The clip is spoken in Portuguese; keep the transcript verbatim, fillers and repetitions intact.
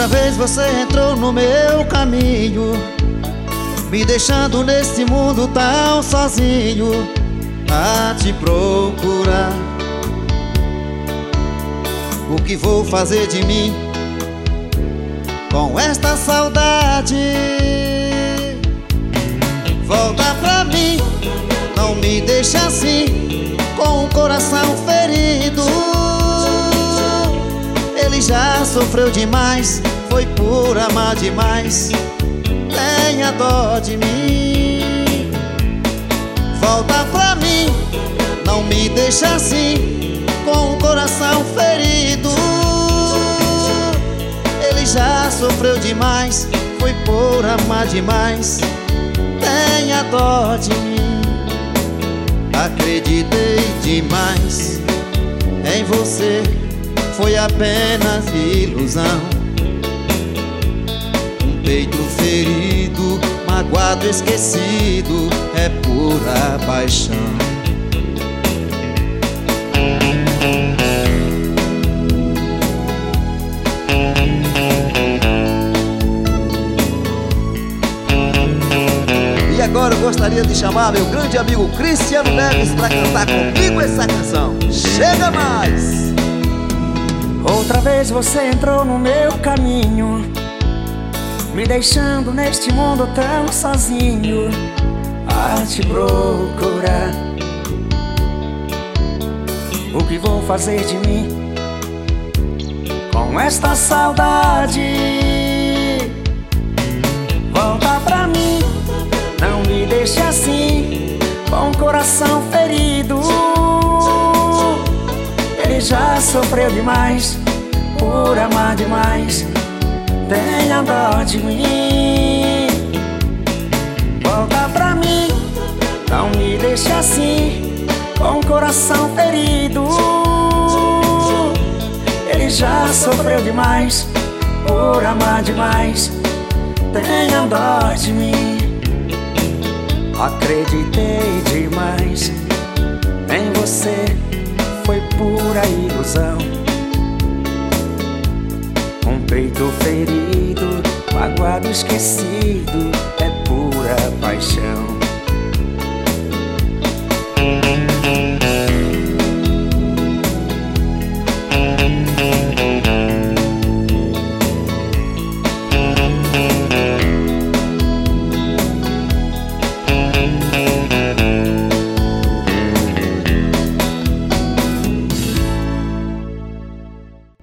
Outra vez você entrou no meu caminho, me deixando nesse mundo tão sozinho a te procurar. O que vou fazer de mim com esta saudade? Volta pra mim, não me deixe assim, com o coração ferido. Ele já sofreu demais, foi por amar demais. Tenha dó de mim. Volta pra mim, não me deixe assim, com o coração ferido. Ele já sofreu demais, foi por amar demais. Tenha dó de mim. Acreditei demais em você, foi apenas ilusão. Um peito ferido, magoado, esquecido, é pura paixão. E agora eu gostaria de chamar meu grande amigo Cristiano Neves para cantar comigo essa canção. Chega mais! Outra vez você entrou no meu caminho, me deixando neste mundo tão sozinho a te procurar. O que vou fazer de mim com esta saudade? Volta pra mim, não me deixe assim, com o coração ferido. Ele já sofreu demais, por amar demais. Tenha dó de mim. Volta pra mim, não me deixe assim, com o coração ferido. Ele já sofreu demais, por amar demais. Tenha dó de mim. Acreditei demais em você, foi pura ilusão. Um peito ferido, magoado, esquecido, é pura paixão.